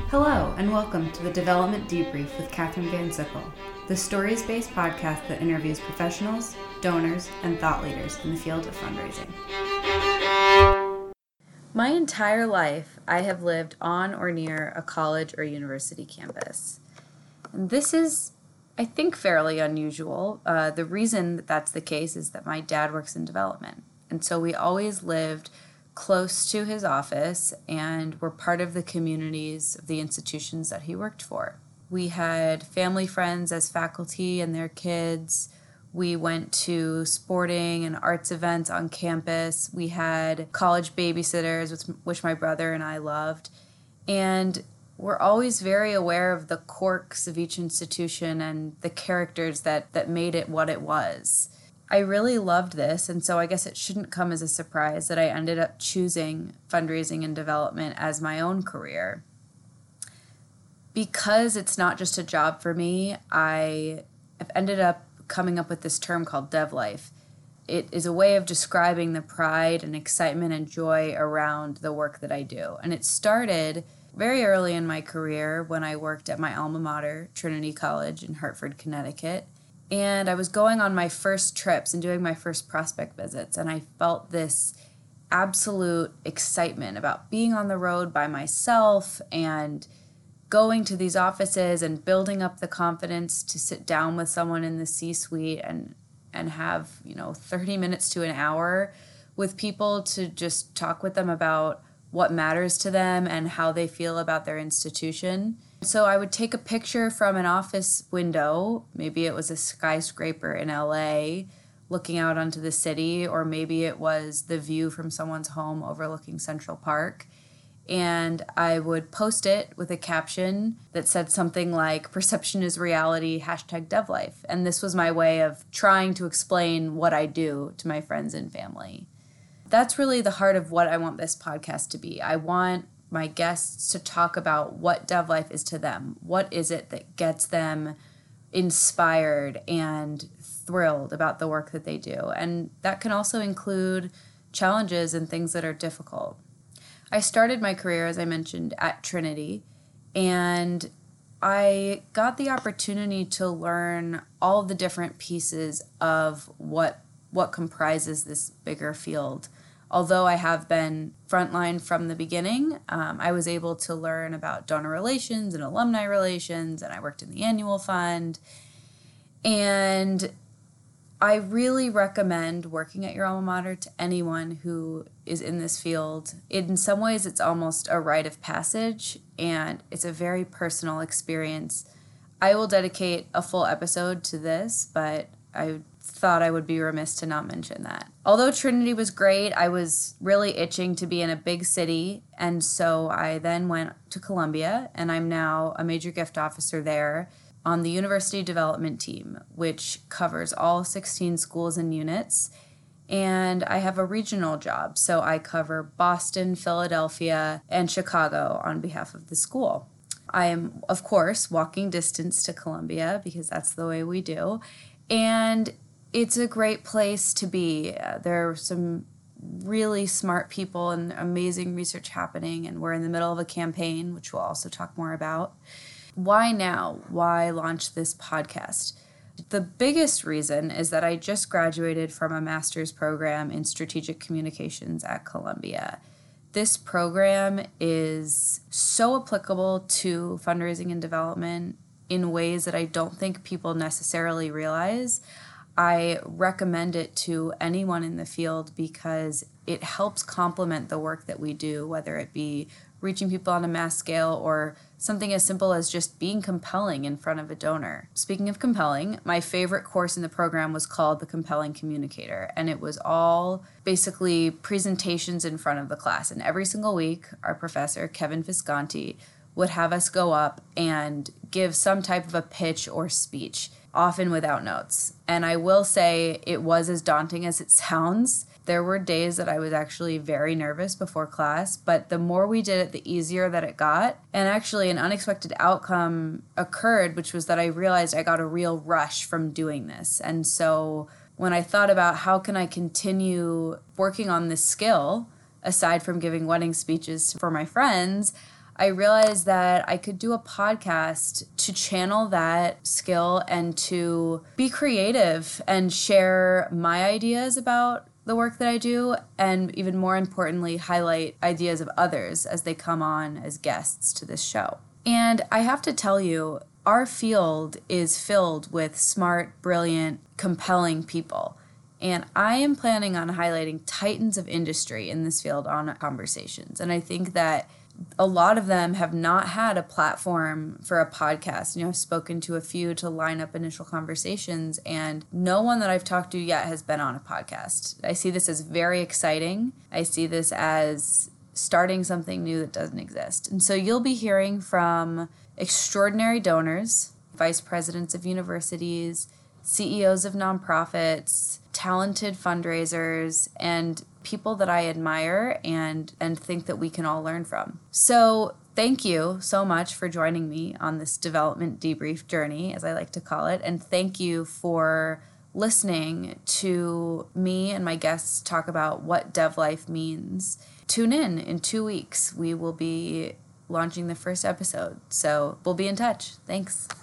Hello, and welcome to the Development Debrief with Catherine Van Sickle, the stories-based podcast that interviews professionals, donors, and thought leaders in the field of fundraising. My entire life, I have lived on or near a college or university campus. And this is, I think, fairly unusual. The reason that that's the case is that my dad works in development. And so we always lived close to his office and were part of the communities of the institutions that he worked for. We had family friends as faculty and their kids. We went to sporting and arts events on campus. We had college babysitters, which my brother and I loved. And we're always very aware of the quirks of each institution and the characters that made it what it was. I really loved this, and so I guess it shouldn't come as a surprise that I ended up choosing fundraising and development as my own career. Because it's not just a job for me, I have ended up coming up with this term called Dev Life. It is a way of describing the pride and excitement and joy around the work that I do. And it started very early in my career when I worked at my alma mater, Trinity College in Hartford, Connecticut. And I was going on my first trips and doing my first prospect visits, and I felt this absolute excitement about being on the road by myself and going to these offices and building up the confidence to sit down with someone in the C-suite and have, 30 minutes to an hour with people to just talk with them about what matters to them and how they feel about their institution. So I would take a picture from an office window, maybe it was a skyscraper in LA looking out onto the city, or maybe it was the view from someone's home overlooking Central Park. And I would post it with a caption that said something like, "Perception is reality, #DevLife." And this was my way of trying to explain what I do to my friends and family. That's really the heart of what I want this podcast to be. I want my guests to talk about what Dev Life is to them. What is it that gets them inspired and thrilled about the work that they do? And that can also include challenges and things that are difficult. I started my career, as I mentioned, at Trinity, and I got the opportunity to learn all the different pieces of what comprises this bigger field. Although I have been frontline from the beginning, I was able to learn about donor relations and alumni relations, and I worked in the annual fund. And I really recommend working at your alma mater to anyone who is in this field. In some ways, it's almost a rite of passage, and it's a very personal experience. I will dedicate a full episode to this, but I thought I would be remiss to not mention that. Although Trinity was great, I was really itching to be in a big city, and so I then went to Columbia, and I'm now a major gift officer there on the University Development Team, which covers all 16 schools and units, and I have a regional job, so I cover Boston, Philadelphia, and Chicago on behalf of the school. I am, of course, walking distance to Columbia because that's the way we do, and it's a great place to be. There are some really smart people and amazing research happening, and we're in the middle of a campaign, which we'll also talk more about. Why now? Why launch this podcast? The biggest reason is that I just graduated from a master's program in strategic communications at Columbia. This program is so applicable to fundraising and development in ways that I don't think people necessarily realize. I recommend it to anyone in the field because it helps complement the work that we do, whether it be reaching people on a mass scale or something as simple as just being compelling in front of a donor. Speaking of compelling, my favorite course in the program was called The Compelling Communicator, and it was all basically presentations in front of the class. And every single week, our professor, Kevin Visconti, would have us go up and give some type of a pitch or speech, often without notes. And I will say it was as daunting as it sounds. There were days that I was actually very nervous before class, but the more we did it, the easier that it got. And actually an unexpected outcome occurred, which was that I realized I got a real rush from doing this. And so when I thought about how can I continue working on this skill, aside from giving wedding speeches for my friends, I realized that I could do a podcast to channel that skill and to be creative and share my ideas about the work that I do, and even more importantly, highlight ideas of others as they come on as guests to this show. And I have to tell you, our field is filled with smart, brilliant, compelling people. And I am planning on highlighting titans of industry in this field on Conversations. And I think that a lot of them have not had a platform for a podcast. I've spoken to a few to line up initial conversations, and no one that I've talked to yet has been on a podcast. I see this as very exciting. I see this as starting something new that doesn't exist. And so you'll be hearing from extraordinary donors, vice presidents of universities, CEOs of nonprofits, talented fundraisers, and people that I admire and think that we can all learn from. So thank you so much for joining me on this development debrief journey, as I like to call it, and thank you for listening to me and my guests talk about what Dev Life means. Tune in 2 weeks. We will be launching the first episode, so we'll be in touch. Thanks.